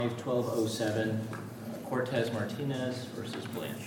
1207, Cortez Martinez versus Blanche.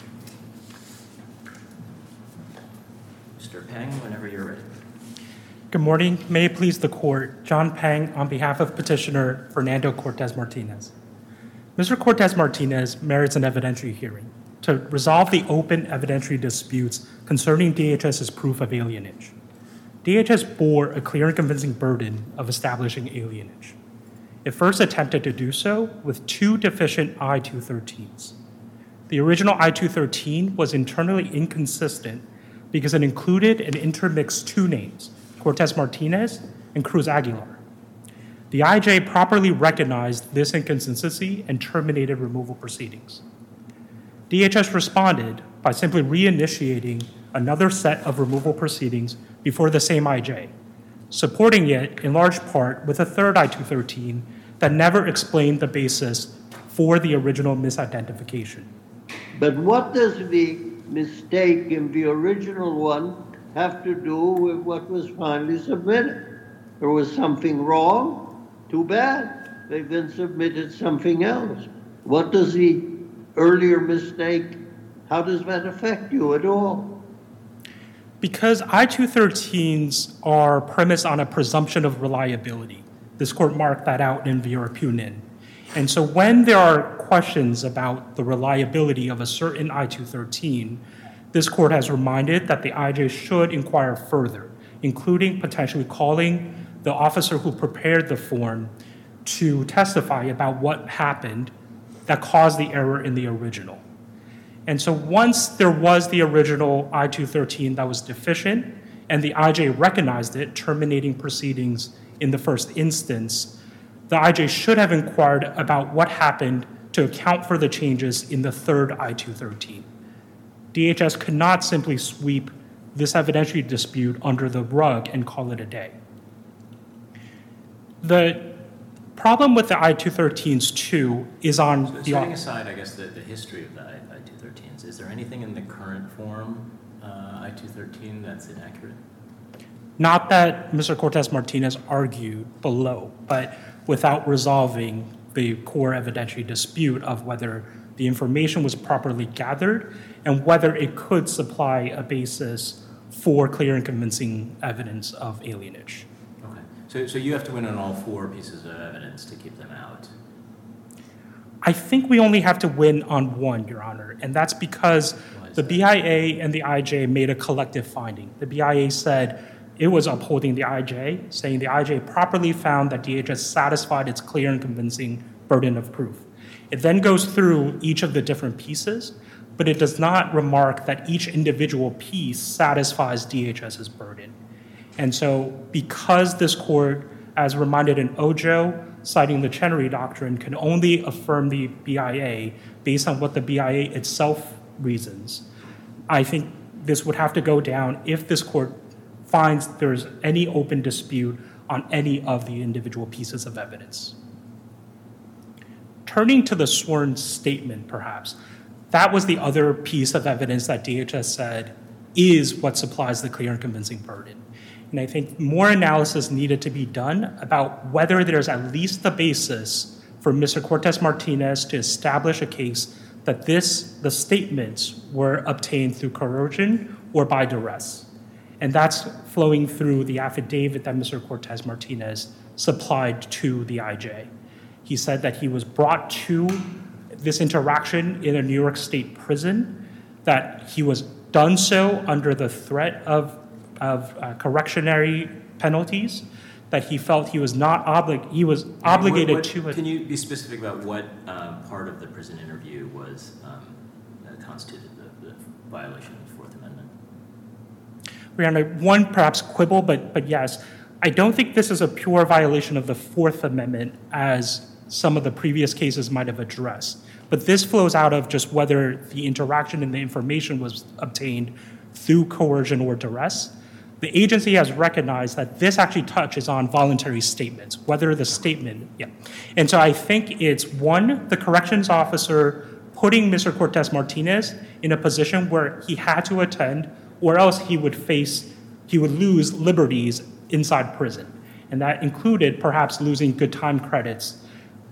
Mr. Pang, whenever you're ready. Good morning. May it please the court. John Pang on behalf of petitioner Fernando Cortez Martinez. Mr. Cortez Martinez merits an evidentiary hearing to resolve the open evidentiary disputes concerning DHS's proof of alienage. DHS bore a clear and convincing burden of establishing alienage. It first attempted to do so with two deficient I-213s. The original I-213 was internally inconsistent because it included and intermixed two names, Cortez Martinez and Cruz Aguilar. The IJ properly recognized this inconsistency and terminated removal proceedings. DHS responded by simply reinitiating another set of removal proceedings before the same IJ, supporting it in large part with a third I-213 that never explained the basis for the original misidentification. But what does the mistake in the original one have to do with what was finally submitted? There was something wrong? Too bad. They then submitted something else. What does the earlier mistake, how does that affect you at all? Because I-213s are premised on a presumption of reliability. This court marked that out in Virapunin. And so when there are questions about the reliability of a certain I-213, this court has reminded that the IJ should inquire further, including potentially calling the officer who prepared the form to testify about what happened that caused the error in the original. And so once there was the original I-213 that was deficient, and the IJ recognized it, terminating proceedings in the first instance, the IJ should have inquired about what happened to account for the changes in the third I-213. DHS could not simply sweep this evidentiary dispute under the rug and call it a day. The problem with the I-213s, too, is on the... Setting aside, I guess, the history of the I-213s, is there anything in the current form I-213 that's inaccurate? Not that Mr. Cortez Martinez argued below, but without resolving the core evidentiary dispute of whether the information was properly gathered and whether it could supply a basis for clear and convincing evidence of alienage. Okay, so you have to win on all four pieces of evidence to keep them out. I think we only have to win on one, Your Honor, and that's because the BIA and the IJ made a collective finding. The BIA said it was upholding the IJ, saying the IJ properly found that DHS satisfied its clear and convincing burden of proof. It then goes through each of the different pieces, but it does not remark that each individual piece satisfies DHS's burden. And so because this court, as reminded in Ojo, citing the Chenery Doctrine, can only affirm the BIA based on what the BIA itself reasons, I think this would have to go down if this court finds there's any open dispute on any of the individual pieces of evidence. Turning to the sworn statement, perhaps, that was the other piece of evidence that DHS said is what supplies the clear and convincing burden. And I think more analysis needed to be done about whether there's at least the basis for Mr. Cortez Martinez to establish a case that the statements were obtained through coercion or by duress. And that's flowing through the affidavit that Mr. Cortez Martinez supplied to the IJ. He said that he was brought to this interaction in a New York State prison, that he was done so under the threat of correctionary penalties, that he felt he was not obligated to it. Can you be specific about what part of the prison interview was constituted the violation of the Fourth Amendment? Rihanna, one perhaps quibble, but yes, I don't think this is a pure violation of the Fourth Amendment as some of the previous cases might have addressed. But this flows out of just whether the interaction and the information was obtained through coercion or duress. The agency has recognized that this actually touches on voluntary statements, whether the statement, And so I think it's one, the corrections officer putting Mr. Cortez Martinez in a position where he had to attend or else he would lose liberties inside prison. And that included perhaps losing good time credits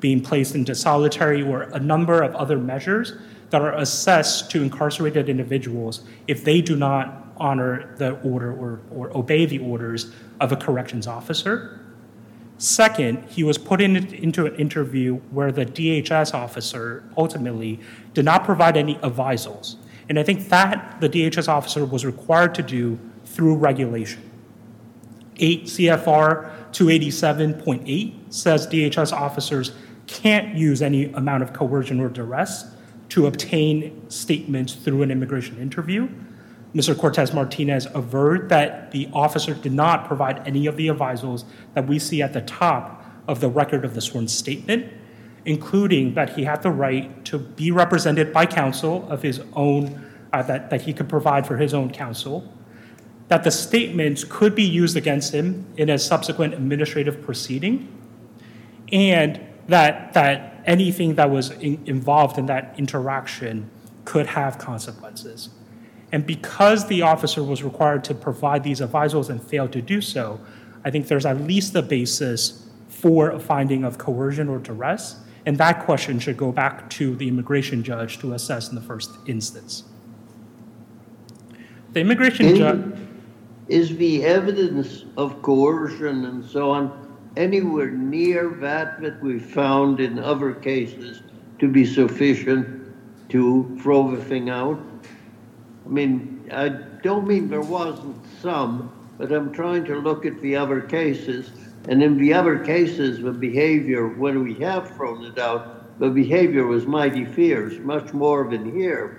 being placed into solitary, or a number of other measures that are assessed to incarcerated individuals if they do not honor the order or obey the orders of a corrections officer. Second, he was put into an interview where the DHS officer ultimately did not provide any advisals. And I think that the DHS officer was required to do through regulation. 8 CFR 287.8 says DHS officers can't use any amount of coercion or duress to obtain statements through an immigration interview. Mr. Cortez-Martinez averred that the officer did not provide any of the advisals that we see at the top of the record of the sworn statement, including that he had the right to be represented by counsel of his own, that he could provide for his own counsel, that the statements could be used against him in a subsequent administrative proceeding, and that anything that was involved in that interaction could have consequences. And because the officer was required to provide these advisals and failed to do so, I think there's at least a basis for a finding of coercion or duress, and that question should go back to the immigration judge to assess in the first instance. The immigration judge... Is the evidence of coercion and so on anywhere near that we found in other cases to be sufficient to throw the thing out? I mean, I don't mean there wasn't some, but I'm trying to look at the other cases. And in the other cases, the behavior, when we have thrown it out, the behavior was mighty fierce, much more than here.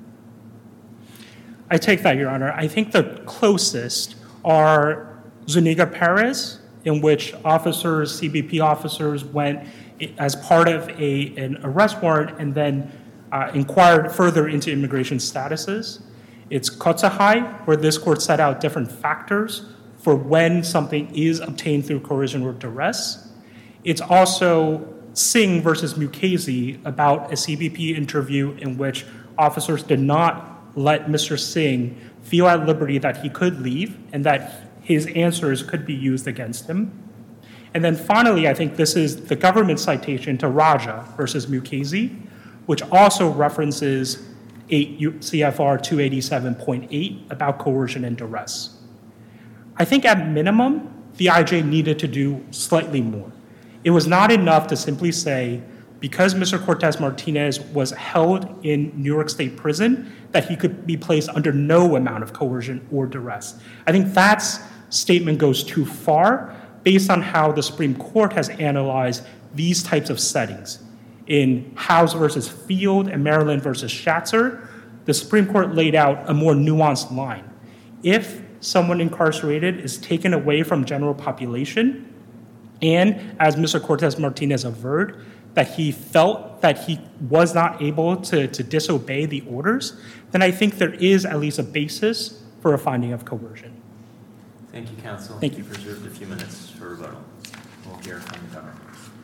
I take that, Your Honor. I think the closest are Zuniga Perez, in which officers, CBP officers, went as part of an arrest warrant and then inquired further into immigration statuses. It's Kotzahai, where this court set out different factors for when something is obtained through coercion or duress. It's also Singh versus Mukasey about a CBP interview in which officers did not let Mr. Singh feel at liberty that he could leave and that his answers could be used against him. And then finally, I think this is the government citation to Raja versus Mukasey, which also references 8 CFR 287.8 about coercion and duress. I think at minimum, the IJ needed to do slightly more. It was not enough to simply say, because Mr. Cortez-Martinez was held in New York State prison, that he could be placed under no amount of coercion or duress. I think that statement goes too far based on how the Supreme Court has analyzed these types of settings. In House versus Field and Maryland versus Schatzer, the Supreme Court laid out a more nuanced line. If someone incarcerated is taken away from general population, and as Mr. Cortez-Martinez averred, that he felt that he was not able to disobey the orders, then I think there is at least a basis for a finding of coercion. Thank you, counsel. Thank you. You've reserved a few minutes for rebuttal. We'll hear from the government.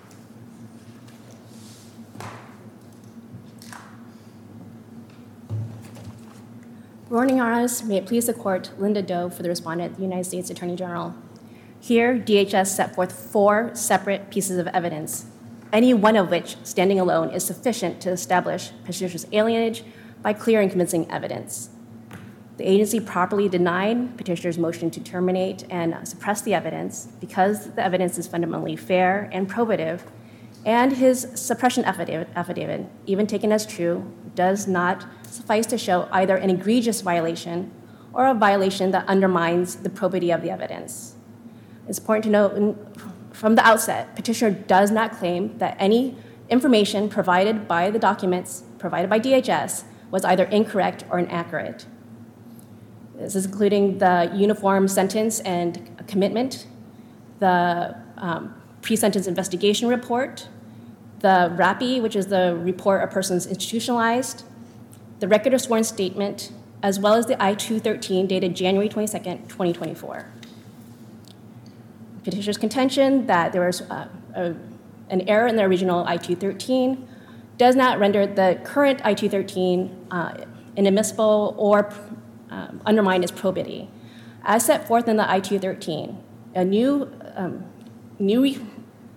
Good morning, Your Honors. May it please the court, Linda Doe for the respondent, the United States Attorney General. Here, DHS set forth 4 separate pieces of evidence, any one of which, standing alone, is sufficient to establish petitioner's alienage by clear and convincing evidence. The agency properly denied petitioner's motion to terminate and suppress the evidence because the evidence is fundamentally fair and probative, and his suppression affidavit, even taken as true, does not suffice to show either an egregious violation or a violation that undermines the probity of the evidence. It's important to note from the outset, petitioner does not claim that any information provided by the documents provided by DHS was either incorrect or inaccurate. This is including the uniform sentence and commitment, the pre-sentence investigation report, the RAPI, which is the report of persons institutionalized, the record of sworn statement, as well as the I-213 dated January 22nd, 2024. Petitioner's contention that there was an error in the original I-213 does not render the current I-213 inadmissible or undermine its probity. As set forth in the I-213,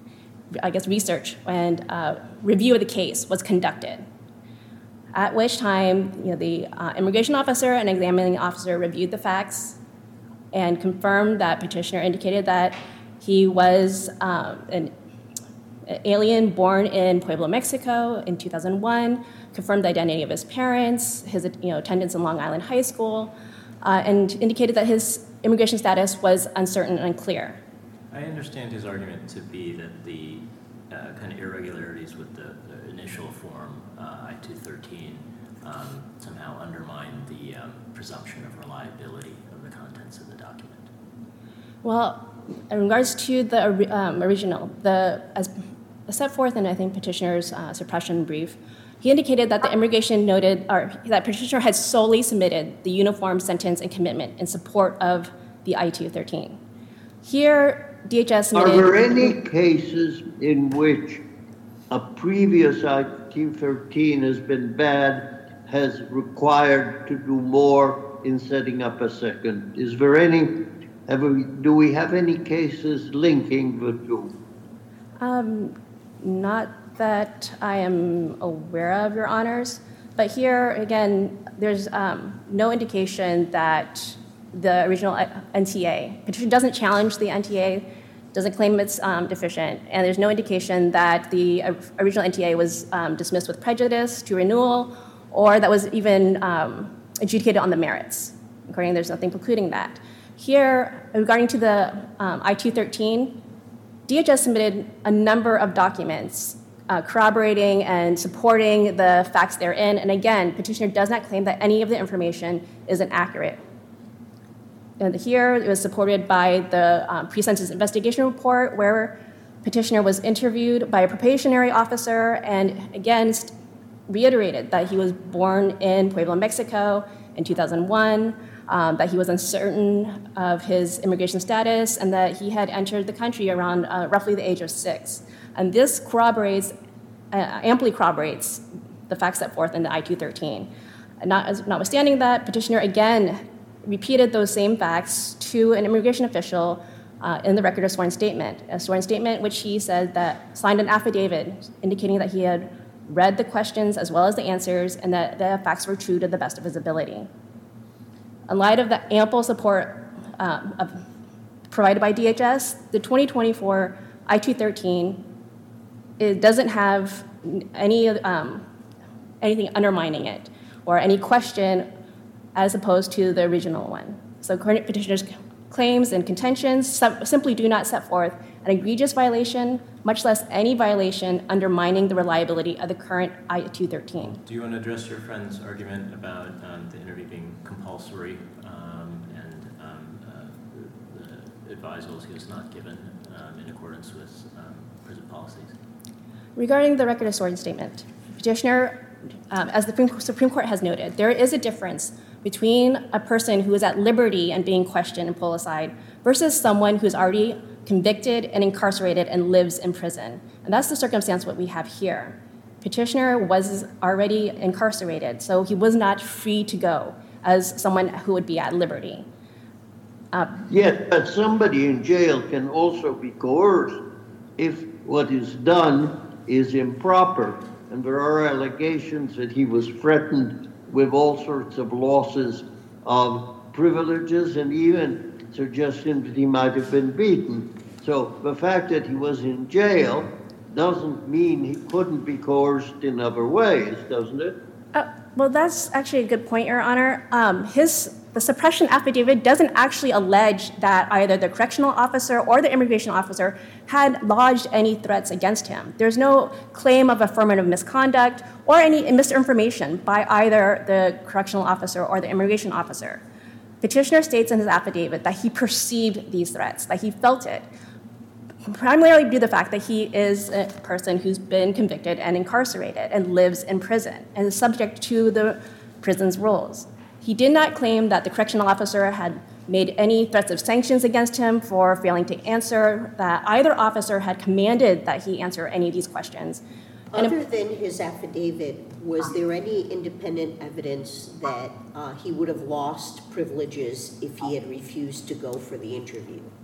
research and review of the case was conducted. At which time, the immigration officer and examining officer reviewed the facts and confirmed that petitioner indicated that he was an alien born in Puebla, Mexico in 2001, confirmed the identity of his parents, his attendance in Long Island High School, and indicated that his immigration status was uncertain and unclear. I understand his argument to be that the kind of irregularities with the initial form, I-213, somehow undermine the presumption of reliability of the contents of the document. Well, in regards to the original, as set forth in, I think, petitioner's suppression brief, he indicated that the immigration noted, or that petitioner had solely submitted the uniform sentence and commitment in support of the I-213. Here, DHS submitted... Are there any cases in which a previous I-213 has been bad, has required to do more in setting up a second? Is there any, do we have any cases linking the two? Not that I am aware of, Your Honors. But here, again, there's no indication that the original NTA, petitioner doesn't challenge the NTA, doesn't claim it's deficient, and there's no indication that the original NTA was dismissed with prejudice to renewal, or that was even adjudicated on the merits. According, there's nothing precluding that. Here, regarding to the I-213, DHS submitted a number of documents corroborating and supporting the facts therein, and again, petitioner does not claim that any of the information is inaccurate. And here, it was supported by the pre-sentence investigation report, where petitioner was interviewed by a probationary officer and again reiterated that he was born in Puebla, Mexico in 2001, that he was uncertain of his immigration status, and that he had entered the country around roughly the age of 6. And this amply corroborates the facts set forth in the I-213. Notwithstanding that, petitioner again repeated those same facts to an immigration official in the record of sworn statement, a sworn statement which he said that signed an affidavit indicating that he had read the questions as well as the answers and that the facts were true to the best of his ability. In light of the ample support provided by DHS, the 2024 I-213, it doesn't have anything undermining it or any question as opposed to the original one. So current petitioner's claims and contentions simply do not set forth an egregious violation, much less any violation undermining the reliability of the current I-213. Do you want to address your friend's argument about the interview being compulsory and the advisals he was not given in accordance with prison policies? Regarding the record of sworn statement, petitioner, as the Supreme Court has noted, there is a difference between a person who is at liberty and being questioned and pulled aside versus someone who's already convicted and incarcerated and lives in prison. And that's the circumstance what we have here. Petitioner was already incarcerated, so he was not free to go as someone who would be at liberty. Yes, but somebody in jail can also be coerced if what is done is improper. And there are allegations that he was threatened with all sorts of losses of privileges and even suggestion that he might have been beaten. So the fact that he was in jail doesn't mean he couldn't be coerced in other ways, doesn't it? Well, that's actually a good point, Your Honor. The suppression affidavit doesn't actually allege that either the correctional officer or the immigration officer had lodged any threats against him. There's no claim of affirmative misconduct or any misinformation by either the correctional officer or the immigration officer. Petitioner states in his affidavit that he perceived these threats, that he felt it, primarily due to the fact that he is a person who's been convicted and incarcerated and lives in prison and is subject to the prison's rules. He did not claim that the correctional officer had made any threats of sanctions against him for failing to answer, that either officer had commanded that he answer any of these questions. Other than his affidavit, was there any independent evidence that he would have lost privileges if he had refused to go for the interview?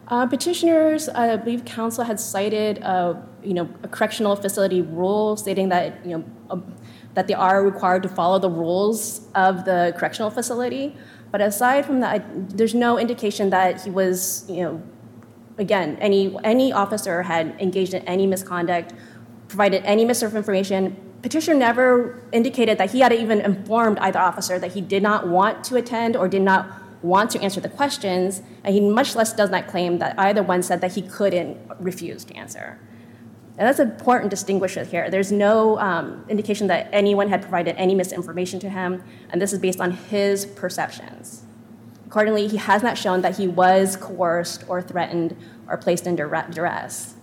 Petitioners, I believe counsel had cited, a correctional facility rule stating that, that they are required to follow the rules of the correctional facility. But aside from that, there's no indication that he was, again, any officer had engaged in any misconduct, provided any misinformation. Petitioner never indicated that he had even informed either officer that he did not want to attend or did not want to answer the questions, and he much less does not claim that either one said that he couldn't refuse to answer. And that's important to distinguish it here. There's no indication that anyone had provided any misinformation to him, and this is based on his perceptions. Accordingly, he has not shown that he was coerced or threatened or placed under duress.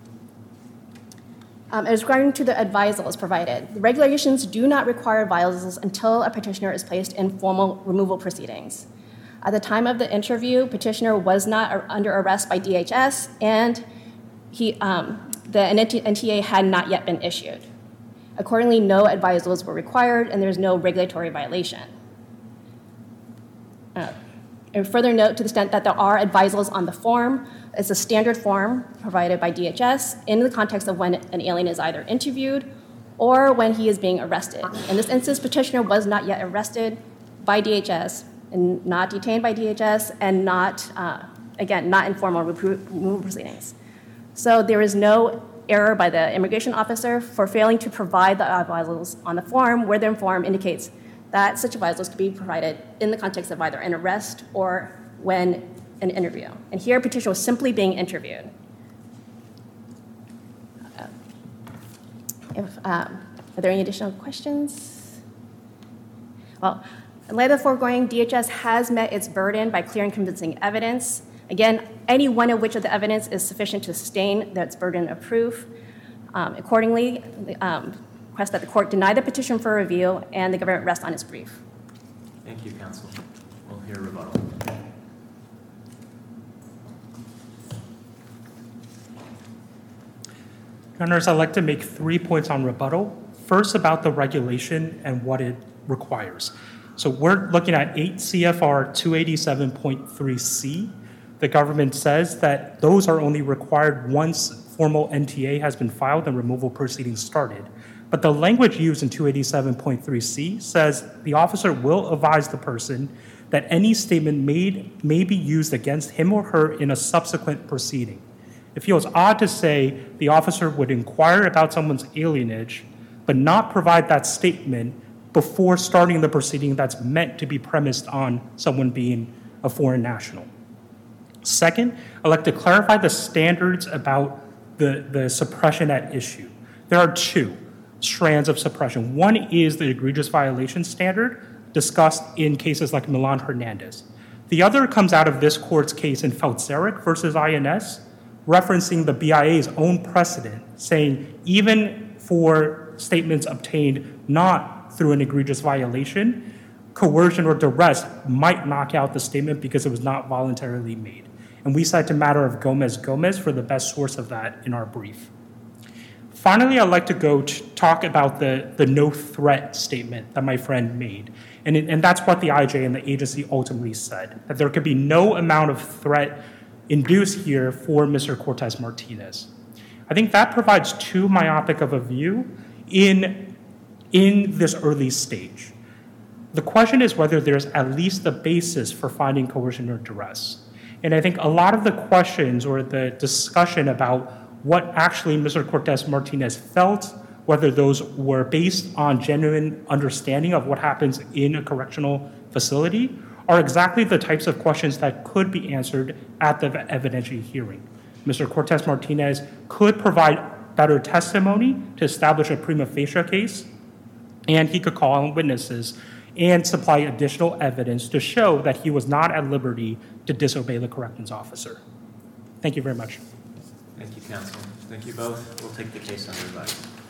As regarding to the advisals provided, the regulations do not require advisals until a petitioner is placed in formal removal proceedings. At the time of the interview, petitioner was not under arrest by DHS, and the NTA had not yet been issued. Accordingly, no advisals were required, and there's no regulatory violation. A further note to the extent that there are advisals on the form, it's a standard form provided by DHS in the context of when an alien is either interviewed or when he is being arrested. In this instance, petitioner was not yet arrested by DHS and not detained by DHS and not, again, not in formal removal proceedings. So there is no error by the immigration officer for failing to provide the advisals on the form where the form indicates that such advisals could be provided in the context of either an arrest or when an interview. And here, petitioner was simply being interviewed. Are there any additional questions? Well, in light of the foregoing, DHS has met its burden by clear and convincing evidence. Again, any one of which of the evidence is sufficient to sustain its burden of proof. Accordingly, request that the court deny the petition for review and the government rest on its brief. Thank you, counsel. We'll hear rebuttal. Your Honors, I'd like to make 3 points on rebuttal. First, about the regulation and what it requires. So we're looking at 8 CFR 287.3C. The government says that those are only required once formal NTA has been filed and removal proceedings started. But the language used in 287.3C says the officer will advise the person that any statement made may be used against him or her in a subsequent proceeding. It feels odd to say the officer would inquire about someone's alienage, but not provide that statement before starting the proceeding that's meant to be premised on someone being a foreign national. Second, I'd like to clarify the standards about the suppression at issue. There are 2 strands of suppression. One is the egregious violation standard discussed in cases like Milan Hernandez. The other comes out of this court's case in Feltzeric versus INS, referencing the BIA's own precedent, saying even for statements obtained not through an egregious violation, coercion or duress might knock out the statement because it was not voluntarily made. And we cite the matter of Gomez for the best source of that in our brief. Finally, I'd like to go to talk about the no threat statement that my friend made. And that's what the IJ and the agency ultimately said, that there could be no amount of threat induced here for Mr. Cortez Martinez. I think that provides too myopic of a view in this early stage. The question is whether there's at least a basis for finding coercion or duress. And I think a lot of the questions or the discussion about what actually Mr. Cortez Martinez felt, whether those were based on genuine understanding of what happens in a correctional facility, are exactly the types of questions that could be answered at the evidentiary hearing. Mr. Cortez Martinez could provide better testimony to establish a prima facie case, and he could call on witnesses and supply additional evidence to show that he was not at liberty to disobey the corrections officer. Thank you very much. Thank you, counsel. Thank you both. We'll take the case under advice.